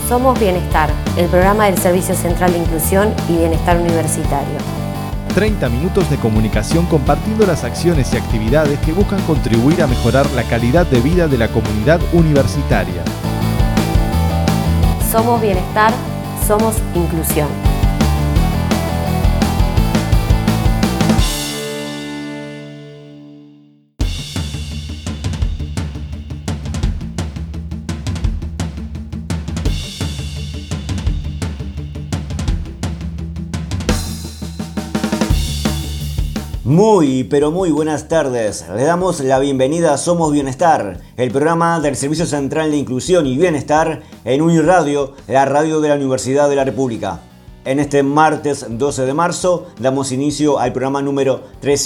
Somos Bienestar, el programa del Servicio Central de Inclusión y Bienestar Universitario. 30 minutos de comunicación compartiendo las acciones y actividades que buscan contribuir a mejorar la calidad de vida de la comunidad universitaria. Somos Bienestar, somos Inclusión. Muy, pero muy buenas tardes. Le damos la bienvenida a Somos Bienestar, el programa del Servicio Central de Inclusión y Bienestar en Uniradio, la radio de la Universidad de la República. En este martes 12 de marzo damos inicio al programa número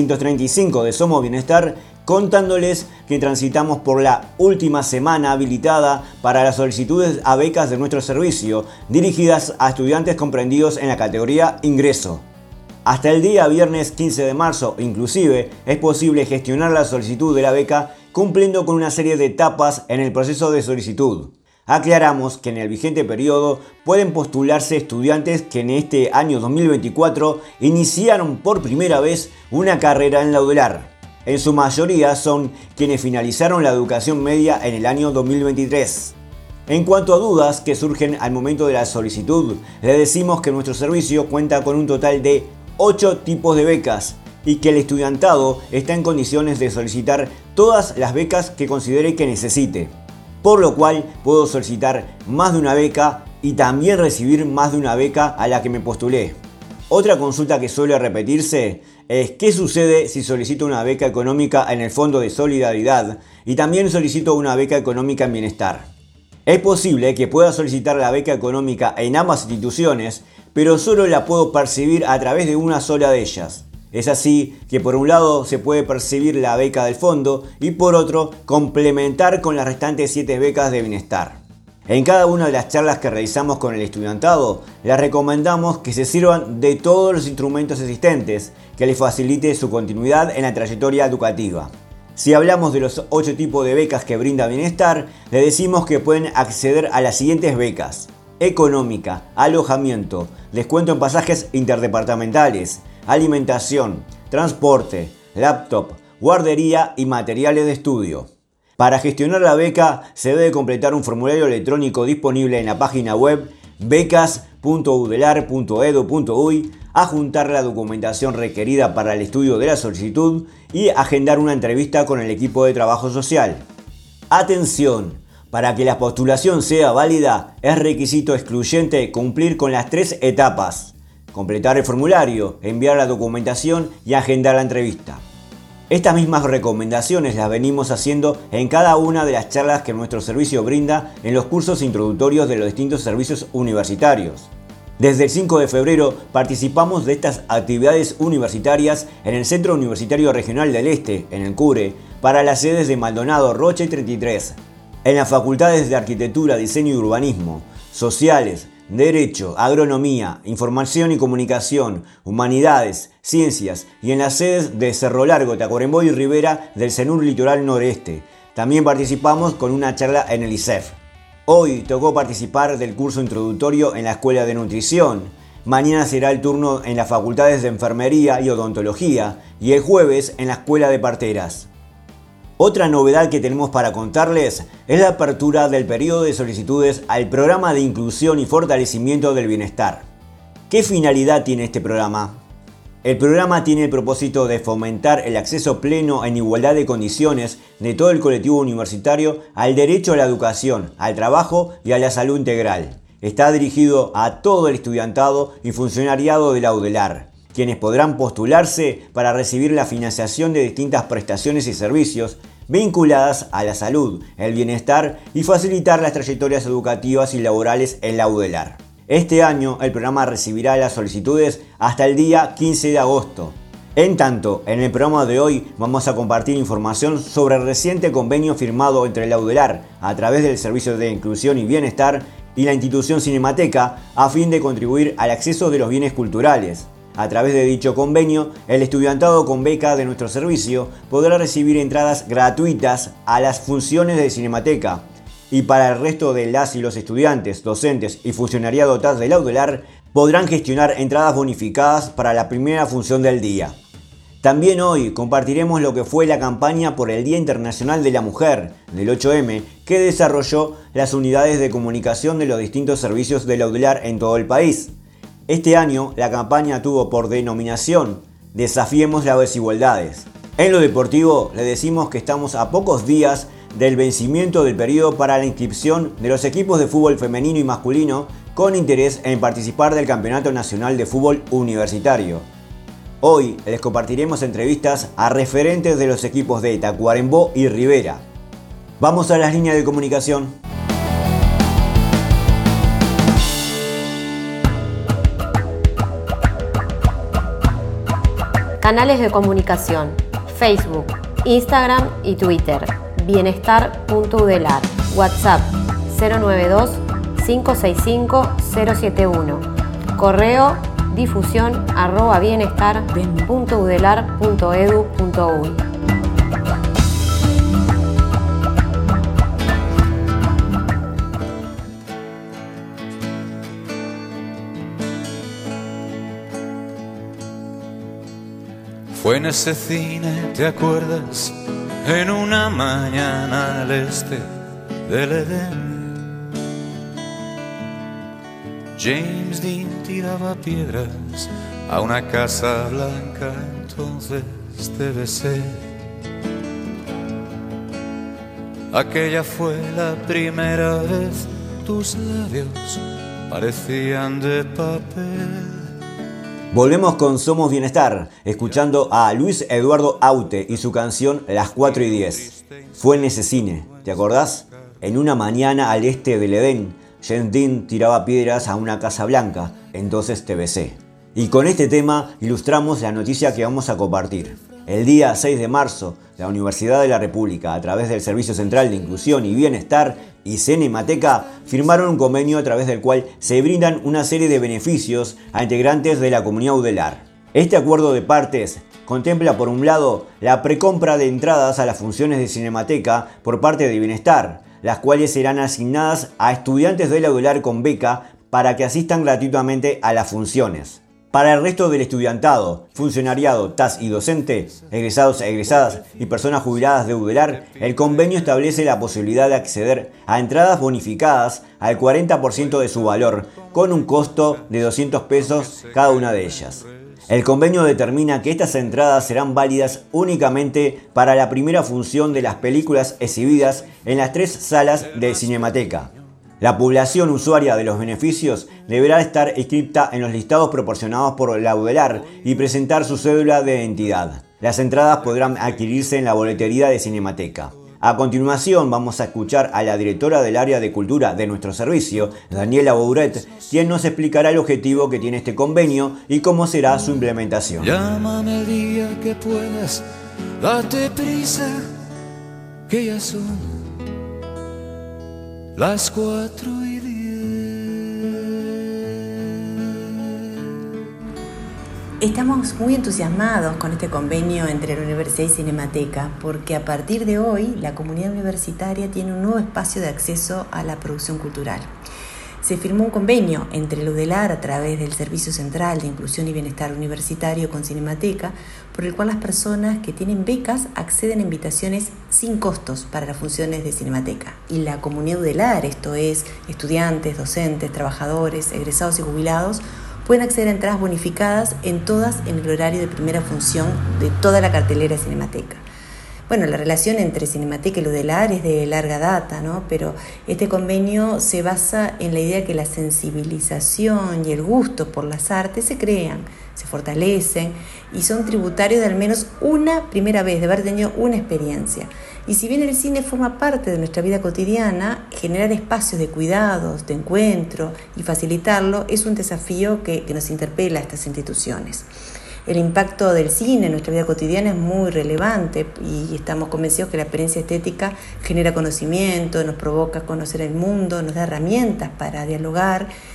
335 de Somos Bienestar, contándoles que transitamos por la última semana habilitada para las solicitudes a becas de nuestro servicio, dirigidas a estudiantes comprendidos en la categoría Ingreso. Hasta el día viernes 15 de marzo, inclusive, es posible gestionar la solicitud de la beca cumpliendo con una serie de etapas en el proceso de solicitud. Aclaramos que en el vigente periodo pueden postularse estudiantes que en este año 2024 iniciaron por primera vez una carrera en la UDELAR. En su mayoría son quienes finalizaron la educación media en el año 2023. En cuanto a dudas que surgen al momento de la solicitud, le decimos que nuestro servicio cuenta con un total de 8 tipos de becas y que el estudiantado está en condiciones de solicitar todas las becas que considere que necesite, por lo cual puedo solicitar más de una beca y también recibir más de una beca a la que me postulé. Otra consulta que suele repetirse es ¿qué sucede si solicito una beca económica en el Fondo de Solidaridad y también solicito una beca económica en Bienestar? Es posible que pueda solicitar la beca económica en ambas instituciones, pero solo la puedo percibir a través de una sola de ellas. Es así que por un lado se puede percibir la beca del fondo y por otro complementar con las restantes 7 becas de bienestar. En cada una de las charlas que realizamos con el estudiantado, les recomendamos que se sirvan de todos los instrumentos existentes que les facilite su continuidad en la trayectoria educativa. Si hablamos de los 8 tipos de becas que brinda Bienestar, le decimos que pueden acceder a las siguientes becas: económica, alojamiento, descuento en pasajes interdepartamentales, alimentación, transporte, laptop, guardería y materiales de estudio. Para gestionar la beca se debe completar un formulario electrónico disponible en la página web becas.udelar.edu.uy, adjuntar la documentación requerida para el estudio de la solicitud y agendar una entrevista con el equipo de trabajo social. Atención, para que la postulación sea válida es requisito excluyente cumplir con las 3 etapas: completar el formulario, enviar la documentación y agendar la entrevista. Estas mismas recomendaciones las venimos haciendo en cada una de las charlas que nuestro servicio brinda en los cursos introductorios de los distintos servicios universitarios. Desde el 5 de febrero participamos de estas actividades universitarias en el Centro Universitario Regional del Este, en el CURE, para las sedes de Maldonado, Rocha y 33. En las facultades de Arquitectura, Diseño y Urbanismo, Sociales, Derecho, Agronomía, Información y Comunicación, Humanidades, Ciencias y en las sedes de Cerro Largo, Tacuarembó y Rivera del CENUR Litoral Noreste. También participamos con una charla en el ISEF. Hoy tocó participar del curso introductorio en la Escuela de Nutrición. Mañana será el turno en las facultades de Enfermería y Odontología y el jueves en la Escuela de Parteras. Otra novedad que tenemos para contarles es la apertura del periodo de solicitudes al Programa de Inclusión y Fortalecimiento del Bienestar. ¿Qué finalidad tiene este programa? El programa tiene el propósito de fomentar el acceso pleno en igualdad de condiciones de todo el colectivo universitario al derecho a la educación, al trabajo y a la salud integral. Está dirigido a todo el estudiantado y funcionariado de la UDELAR, quienes podrán postularse para recibir la financiación de distintas prestaciones y servicios vinculadas a la salud, el bienestar y facilitar las trayectorias educativas y laborales en la UDELAR. Este año el programa recibirá las solicitudes hasta el día 15 de agosto. En tanto, en el programa de hoy vamos a compartir información sobre el reciente convenio firmado entre la UDELAR a través del Servicio de Inclusión y Bienestar y la institución Cinemateca a fin de contribuir al acceso de los bienes culturales. A través de dicho convenio, el estudiantado con beca de nuestro servicio podrá recibir entradas gratuitas a las funciones de Cinemateca. Y para el resto de las y los estudiantes, docentes y funcionariado TAS de la UDELAR podrán gestionar entradas bonificadas para la primera función del día. También hoy compartiremos lo que fue la campaña por el Día Internacional de la Mujer del 8M que desarrolló las unidades de comunicación de los distintos servicios de la UDELAR en todo el país. Este año la campaña tuvo por denominación Desafiemos las desigualdades. En lo deportivo le decimos que estamos a pocos días del vencimiento del periodo para la inscripción de los equipos de fútbol femenino y masculino con interés en participar del Campeonato Nacional de Fútbol Universitario. Hoy les compartiremos entrevistas a referentes de los equipos de Tacuarembó y Rivera. Vamos a las líneas de comunicación. Canales de comunicación: Facebook, Instagram y Twitter. Bienestar.udelar. WhatsApp 092-565-071. Correo difusión@bienestar.udelar.edu.uy. Fue en ese cine, ¿te acuerdas? En una mañana al este del Edén. James Dean tiraba piedras a una casa blanca, entonces te besé. Aquella fue la primera vez, tus labios parecían de papel. Volvemos con Somos Bienestar, escuchando a Luis Eduardo Aute y su canción Las 4:10. Fue en ese cine, ¿te acordás? En una mañana al este del Edén, James Dean tiraba piedras a una casa blanca, entonces te besé. Y con este tema ilustramos la noticia que vamos a compartir. El día 6 de marzo, la Universidad de la República, a través del Servicio Central de Inclusión y Bienestar y Cinemateca, firmaron un convenio a través del cual se brindan una serie de beneficios a integrantes de la comunidad UDELAR. Este acuerdo de partes contempla, por un lado, la precompra de entradas a las funciones de Cinemateca por parte de Bienestar, las cuales serán asignadas a estudiantes de la UDELAR con beca para que asistan gratuitamente a las funciones. Para el resto del estudiantado, funcionariado, TAS y docente, egresados e egresadas y personas jubiladas de UDELAR, el convenio establece la posibilidad de acceder a entradas bonificadas al 40% de su valor, con un costo de 200 pesos cada una de ellas. El convenio determina que estas entradas serán válidas únicamente para la primera función de las películas exhibidas en las 3 salas de Cinemateca. La población usuaria de los beneficios deberá estar inscripta en los listados proporcionados por la UDELAR y presentar su cédula de identidad. Las entradas podrán adquirirse en la boletería de Cinemateca. A continuación vamos a escuchar a la directora del área de cultura de nuestro servicio, Daniela Bouret, quien nos explicará el objetivo que tiene este convenio y cómo será su implementación. Llámame el día que puedas, date prisa, que ya son las 4:10. Estamos muy entusiasmados con este convenio entre la Universidad y Cinemateca porque a partir de hoy la comunidad universitaria tiene un nuevo espacio de acceso a la producción cultural. Se firmó un convenio entre el UDELAR a través del Servicio Central de Inclusión y Bienestar Universitario con Cinemateca, por el cual las personas que tienen becas acceden a invitaciones sin costos para las funciones de Cinemateca. Y la comunidad UDELAR, esto es, estudiantes, docentes, trabajadores, egresados y jubilados, pueden acceder a entradas bonificadas en el horario de primera función de toda la cartelera de Cinemateca. Bueno, la relación entre Cinemateca y el UDELAR es de larga data, ¿no? Pero este convenio se basa en la idea que la sensibilización y el gusto por las artes se crean, se fortalecen y son tributarios de al menos una primera vez, de haber tenido una experiencia. Y si bien el cine forma parte de nuestra vida cotidiana, generar espacios de cuidados, de encuentro y facilitarlo es un desafío que nos interpela a estas instituciones. El impacto del cine en nuestra vida cotidiana es muy relevante y estamos convencidos que la experiencia estética genera conocimiento, nos provoca conocer el mundo, nos da herramientas para dialogar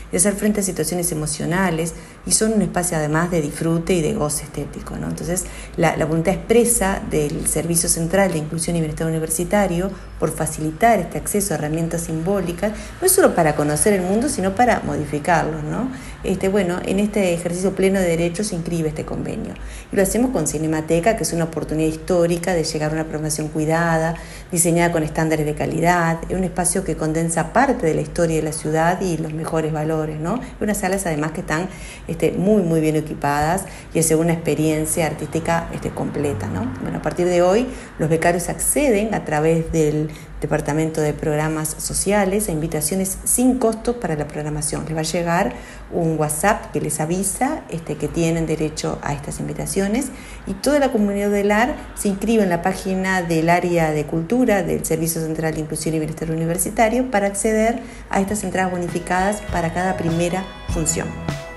de hacer frente a situaciones emocionales y son un espacio además de disfrute y de goce estético, ¿no? Entonces, la voluntad expresa del Servicio Central de Inclusión y Bienestar Universitario por facilitar este acceso a herramientas simbólicas, no es solo para conocer el mundo, sino para modificarlo, ¿no? En este ejercicio pleno de derechos se inscribe este convenio. Y lo hacemos con Cinemateca, que es una oportunidad histórica de llegar a una programación cuidada, diseñada con estándares de calidad, es un espacio que condensa parte de la historia de la ciudad y los mejores valores, ¿no? Unas salas además que están muy bien equipadas y es una experiencia artística completa, ¿no? Bueno, a partir de hoy los becarios acceden a través del Departamento de Programas Sociales a invitaciones sin costos para la programación. Les va a llegar un WhatsApp que les avisa que tienen derecho a estas invitaciones y toda la comunidad del AR se inscribe en la página del área de cultura del Servicio Central de Inclusión y Bienestar Universitario para acceder a estas entradas bonificadas para cada primera función.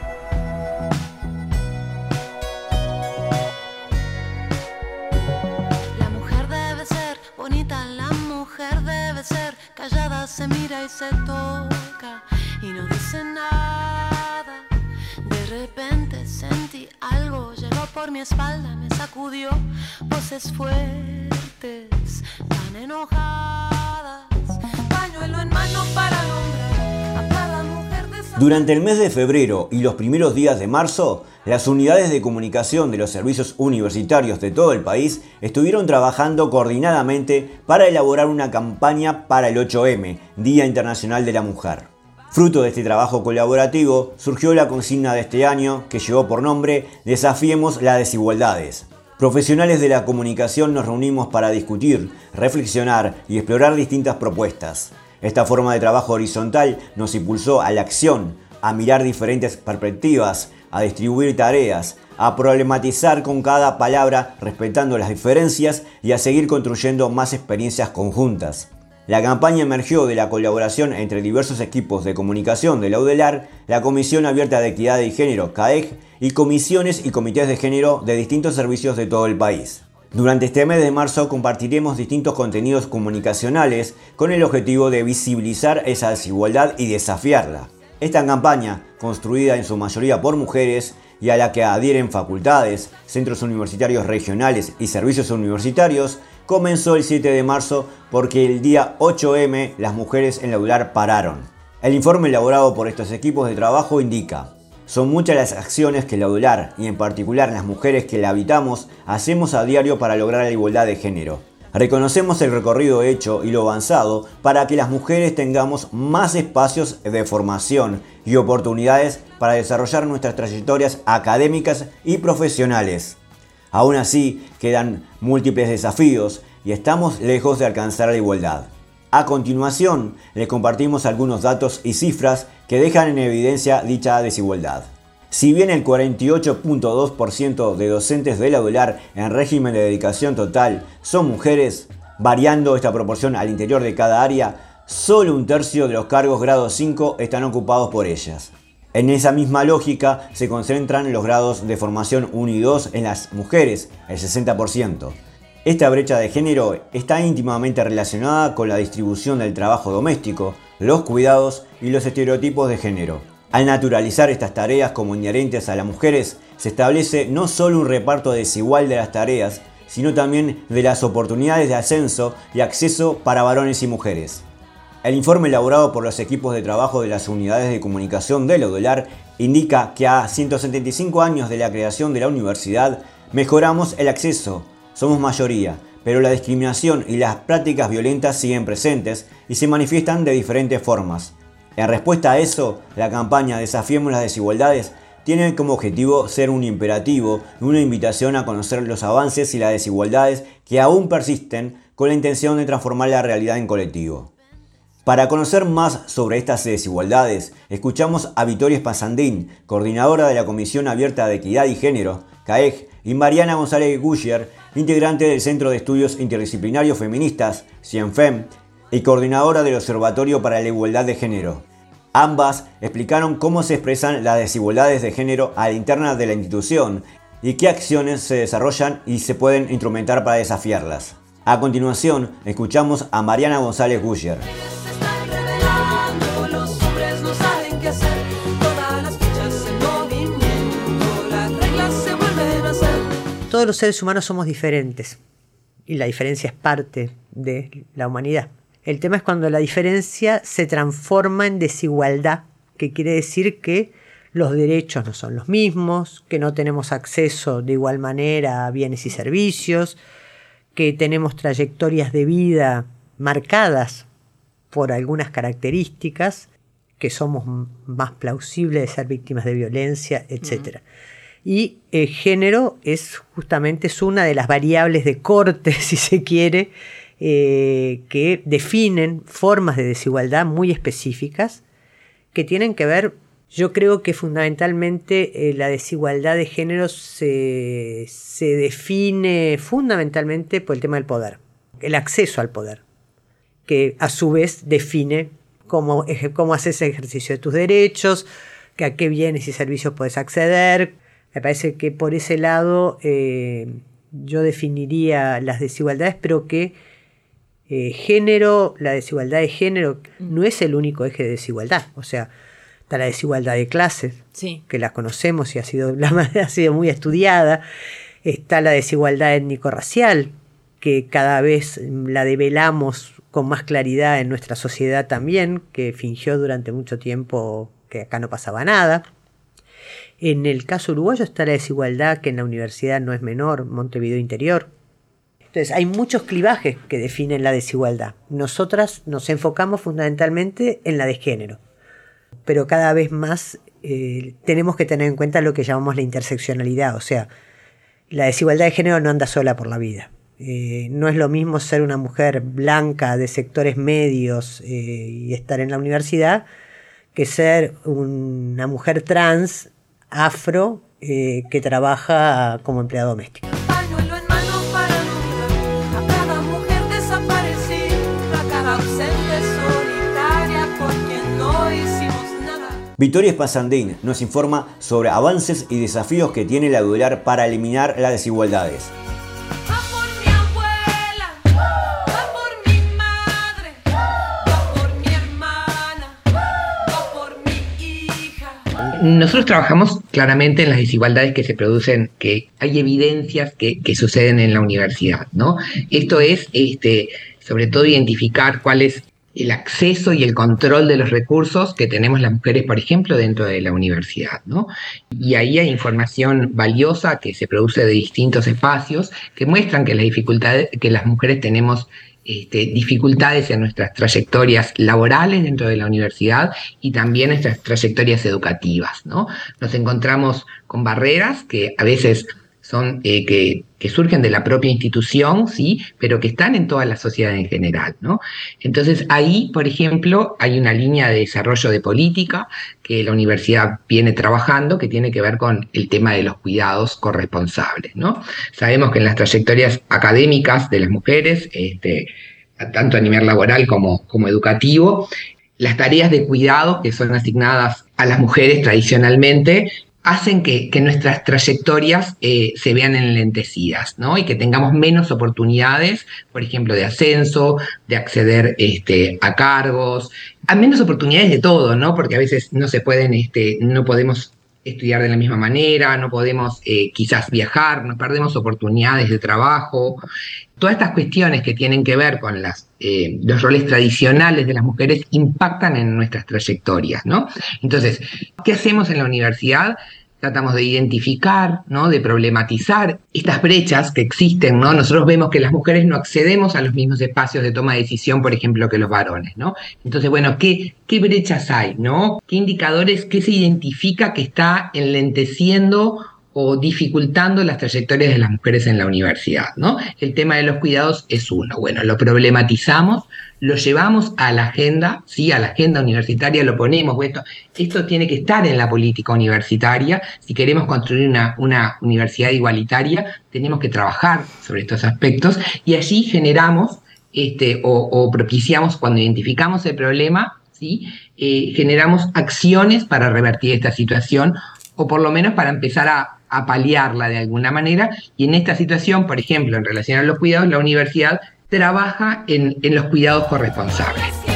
Callada se mira y se toca y no dice nada. De repente sentí algo, llegó por mi espalda, me sacudió. Voces fuertes, tan enojadas. Pañuelo en mano para nombrar a cada mujer de esa... Durante el mes de febrero y los primeros días de marzo, las unidades de comunicación de los servicios universitarios de todo el país estuvieron trabajando coordinadamente para elaborar una campaña para el 8M, Día Internacional de la Mujer. Fruto de este trabajo colaborativo surgió la consigna de este año que llevó por nombre Desafiemos las desigualdades. Profesionales de la comunicación nos reunimos para discutir, reflexionar y explorar distintas propuestas. Esta forma de trabajo horizontal nos impulsó a la acción, a mirar diferentes perspectivas, a distribuir tareas, a problematizar con cada palabra respetando las diferencias y a seguir construyendo más experiencias conjuntas. La campaña emergió de la colaboración entre diversos equipos de comunicación de la UDELAR, la Comisión Abierta de Equidad y Género, CAEG, y comisiones y comités de género de distintos servicios de todo el país. Durante este mes de marzo compartiremos distintos contenidos comunicacionales con el objetivo de visibilizar esa desigualdad y desafiarla. Esta campaña, construida en su mayoría por mujeres y a la que adhieren facultades, centros universitarios regionales y servicios universitarios, comenzó el 7 de marzo porque el día 8M las mujeres en la UDELAR pararon. El informe elaborado por estos equipos de trabajo indica: son muchas las acciones que la UDELAR, y en particular las mujeres que la habitamos, hacemos a diario para lograr la igualdad de género. Reconocemos el recorrido hecho y lo avanzado para que las mujeres tengamos más espacios de formación y oportunidades para desarrollar nuestras trayectorias académicas y profesionales. Aún así, quedan múltiples desafíos y estamos lejos de alcanzar la igualdad. A continuación, les compartimos algunos datos y cifras que dejan en evidencia dicha desigualdad. Si bien el 48.2% de docentes de la UDELAR en régimen de dedicación total son mujeres, variando esta proporción al interior de cada área, solo un tercio de los cargos grado 5 están ocupados por ellas. En esa misma lógica se concentran los grados de formación 1 y 2 en las mujeres, el 60%. Esta brecha de género está íntimamente relacionada con la distribución del trabajo doméstico, los cuidados y los estereotipos de género. Al naturalizar estas tareas como inherentes a las mujeres, se establece no solo un reparto desigual de las tareas, sino también de las oportunidades de ascenso y acceso para varones y mujeres. El informe elaborado por los equipos de trabajo de las unidades de comunicación de la UDELAR indica que a 175 años de la creación de la universidad mejoramos el acceso, somos mayoría, pero la discriminación y las prácticas violentas siguen presentes y se manifiestan de diferentes formas. En respuesta a eso, la campaña Desafiemos las desigualdades tiene como objetivo ser un imperativo y una invitación a conocer los avances y las desigualdades que aún persisten con la intención de transformar la realidad en colectivo. Para conocer más sobre estas desigualdades, escuchamos a Victoria Espasandín, coordinadora de la Comisión Abierta de Equidad y Género, CAEG, y Mariana González Guller, integrante del Centro de Estudios Interdisciplinarios Feministas, CIENFEM, y coordinadora del Observatorio para la Igualdad de Género. Ambas explicaron cómo se expresan las desigualdades de género a la interna de la institución y qué acciones se desarrollan y se pueden instrumentar para desafiarlas. A continuación, escuchamos a Mariana González Guller. Se están revelando, los hombres no saben qué hacer. los seres humanos somos diferentes y la diferencia es parte de la humanidad. El tema es cuando la diferencia se transforma en desigualdad, que quiere decir que los derechos no son los mismos, que no tenemos acceso de igual manera a bienes y servicios, que tenemos trayectorias de vida marcadas por algunas características, que somos más plausibles de ser víctimas de violencia, etc. Y el género es una de las variables de corte, si se quiere, que definen formas de desigualdad muy específicas que tienen que ver, yo creo que fundamentalmente la desigualdad de género se define fundamentalmente por el tema del poder, el acceso al poder, que a su vez define cómo haces el ejercicio de tus derechos, que a qué bienes y servicios puedes acceder. Me parece que por ese lado yo definiría las desigualdades, pero que la desigualdad de género no es el único eje de desigualdad. O sea, está la desigualdad de clases, sí, que la conocemos y ha sido muy estudiada. Está la desigualdad étnico-racial, que cada vez la develamos con más claridad en nuestra sociedad también, que fingió durante mucho tiempo que acá no pasaba nada. En el caso uruguayo está la desigualdad que en la universidad no es menor, Montevideo Interior. Entonces hay muchos clivajes que definen la desigualdad. Nosotras nos enfocamos fundamentalmente en la de género, pero cada vez más tenemos que tener en cuenta lo que llamamos la interseccionalidad. O sea, la desigualdad de género no anda sola por la vida. No es lo mismo ser una mujer blanca de sectores medios y estar en la universidad que ser una mujer trans, afro, que trabaja como empleada doméstica. Pañuelo en mano para nombrar a cada mujer desaparecida, a cada ausente solitaria por quien no hicimos nada. Victoria Espasandín nos informa sobre avances y desafíos que tiene la EUDELAR para eliminar las desigualdades. Nosotros trabajamos claramente en las desigualdades que se producen, que hay evidencias que suceden en la universidad, ¿no? Esto es, sobre todo, identificar cuál es el acceso y el control de los recursos que tenemos las mujeres, por ejemplo, dentro de la universidad, ¿no? Y ahí hay información valiosa que se produce de distintos espacios que muestran que las dificultades, que las mujeres tenemos dificultades en nuestras trayectorias laborales dentro de la universidad y también nuestras trayectorias educativas, ¿no? Nos encontramos con barreras que a veces son que surgen de la propia institución, sí, pero que están en toda la sociedad en general, ¿no? Entonces ahí, por ejemplo, hay una línea de desarrollo de política que la universidad viene trabajando que tiene que ver con el tema de los cuidados corresponsables, ¿no? Sabemos que en las trayectorias académicas de las mujeres, tanto a nivel laboral como educativo, las tareas de cuidado que son asignadas a las mujeres tradicionalmente hacen que nuestras trayectorias se vean enlentecidas, ¿no? Y que tengamos menos oportunidades, por ejemplo, de ascenso, de acceder a cargos, a menos oportunidades de todo, ¿no? Porque a veces no se pueden, no podemos estudiar de la misma manera, no podemos quizás viajar, nos perdemos oportunidades de trabajo. Todas estas cuestiones que tienen que ver con los roles tradicionales de las mujeres impactan en nuestras trayectorias, ¿no? Entonces, ¿qué hacemos en la universidad? Tratamos de identificar, ¿no? De problematizar estas brechas que existen, ¿no? Nosotros vemos que las mujeres no accedemos a los mismos espacios de toma de decisión, por ejemplo, que los varones, ¿no? Entonces, bueno, ¿qué brechas hay, ¿no? ¿Qué indicadores, qué se identifica que está enlenteciendo o dificultando las trayectorias de las mujeres en la universidad, ¿no? El tema de los cuidados es uno. Bueno, lo problematizamos, lo llevamos a la agenda, ¿sí? A la agenda universitaria lo ponemos. Esto tiene que estar en la política universitaria. Si queremos construir una universidad igualitaria, tenemos que trabajar sobre estos aspectos y allí generamos o propiciamos, cuando identificamos el problema, ¿sí? Generamos acciones para revertir esta situación o por lo menos para empezar a paliarla de alguna manera, y en esta situación, por ejemplo, en relación a los cuidados, la universidad trabaja en los cuidados corresponsables.